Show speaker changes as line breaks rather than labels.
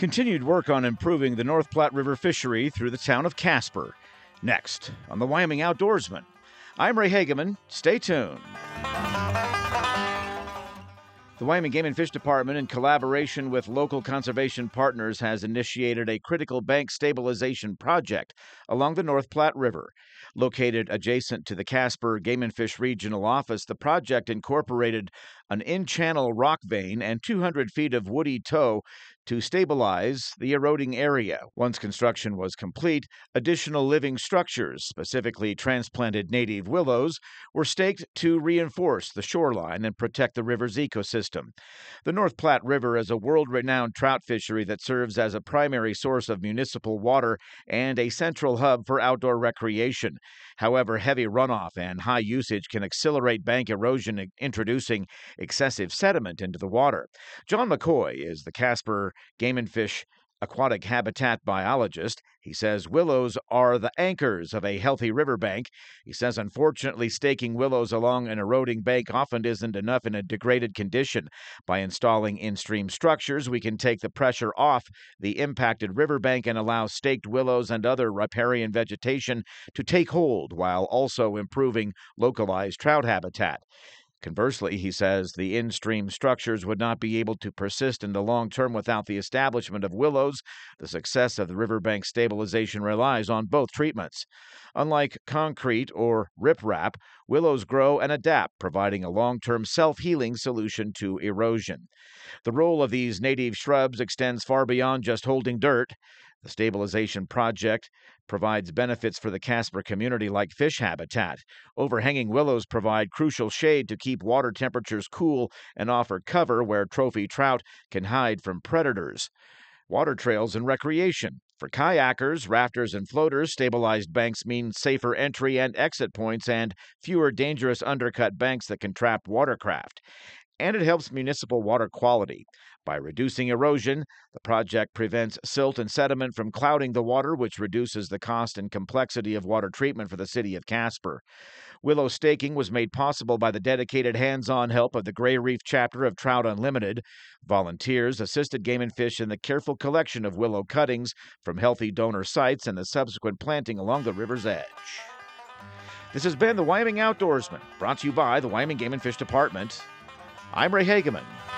Continued work on improving the North Platte River fishery through the town of Casper. Next on the Wyoming Outdoorsman. I'm Ray Hageman. Stay tuned. The Wyoming Game and Fish Department, in collaboration with local conservation partners, has initiated a critical bank stabilization project along the North Platte River. Located adjacent to the Casper Game and Fish Regional Office, the project incorporated an in-channel rock vein and 200 feet of woody toe to stabilize the eroding area. Once construction was complete, additional living structures, specifically transplanted native willows, were staked to reinforce the shoreline and protect the river's ecosystem. The North Platte River is a world-renowned trout fishery that serves as a primary source of municipal water and a central hub for outdoor recreation. However, heavy runoff and high usage can accelerate bank erosion, introducing excessive sediment into the water. John McCoy is the Casper Game and Fish aquatic habitat biologist. He says willows are the anchors of a healthy riverbank. He says, unfortunately, staking willows along an eroding bank often isn't enough in a degraded condition. By installing in-stream structures, we can take the pressure off the impacted riverbank and allow staked willows and other riparian vegetation to take hold while also improving localized trout habitat. Conversely, he says, the in-stream structures would not be able to persist in the long term without the establishment of willows. The success of the riverbank stabilization relies on both treatments. Unlike concrete or riprap, willows grow and adapt, providing a long-term self-healing solution to erosion. The role of these native shrubs extends far beyond just holding dirt. The stabilization project provides benefits for the Casper community like fish habitat. Overhanging willows provide crucial shade to keep water temperatures cool and offer cover where trophy trout can hide from predators. Water trails and recreation. For kayakers, rafters, and floaters, stabilized banks mean safer entry and exit points and fewer dangerous undercut banks that can trap watercraft. And it helps municipal water quality. By reducing erosion, the project prevents silt and sediment from clouding the water, which reduces the cost and complexity of water treatment for the city of Casper. Willow staking was made possible by the dedicated hands-on help of the Gray Reef chapter of Trout Unlimited. Volunteers assisted Game and Fish in the careful collection of willow cuttings from healthy donor sites and the subsequent planting along the river's edge. This has been the Wyoming Outdoorsman, brought to you by the Wyoming Game and Fish Department. I'm Ray Hageman.